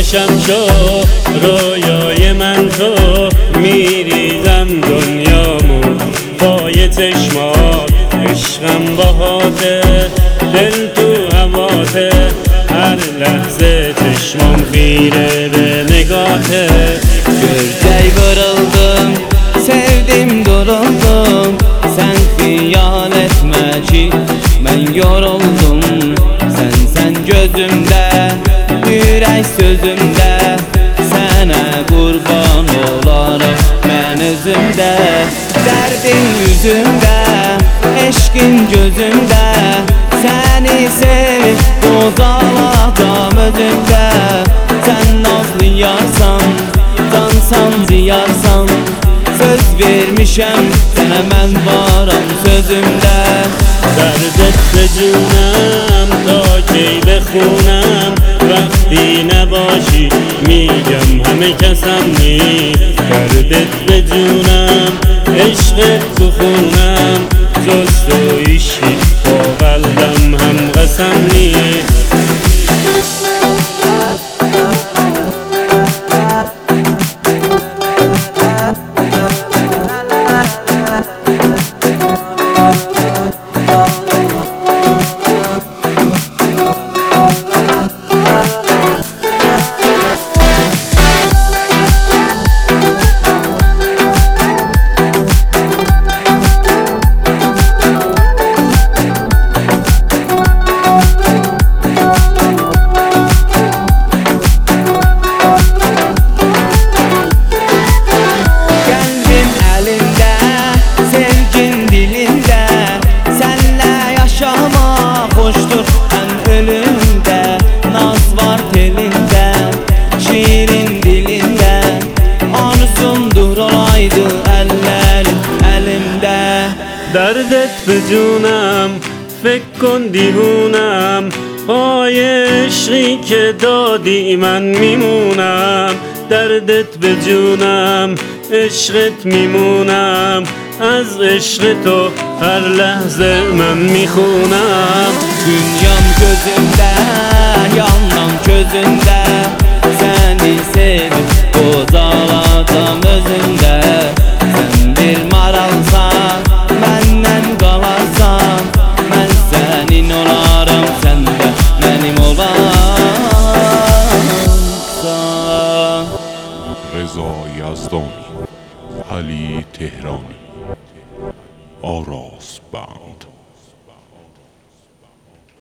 خوشم شو رویای من تو میریزم دنیامو پای چشمات عشقم باهاته دل تو هواته هر لحظه چشمم خیره به نگاته Görcey vuruldım, sevdim duruldum. Sen hıyal etme ki ben yoruldum. Sen gözümde, yürek sözümde. Sana kurban olarım ben özümde. Derdin yüzümde, eşkin gözümde. Seni sevip bozaladım özümde. Sen nazlı yarsan, dansan ziyarsan. Söz vermişem sana ben varım sözümde. درد به جونم تا کی بخونم وقتی نباشی میگم همه کسم نی دردت به جونم عشقت تو خونم جز تو ایشی با قلبم هم قسم نی Hoştur en ölümde, naz var telinde, şiirin dilinde. Arzusundur olaydı ellerim elimde. دردت به جونم فکر کن دیوونم پای عشقی که دادی من میمونم دردت به جونم عشقت میمونم از عشق تو هر لحظه من میخونم Dünyam gözümde, yanmam közünde. Seni sevip bozaladım özünde. Sen bir maralsan, benden kalarsan. Ben senin olarım, sen de benim olarsan. رضا یزدانی، علی تهرانی، آراس بند.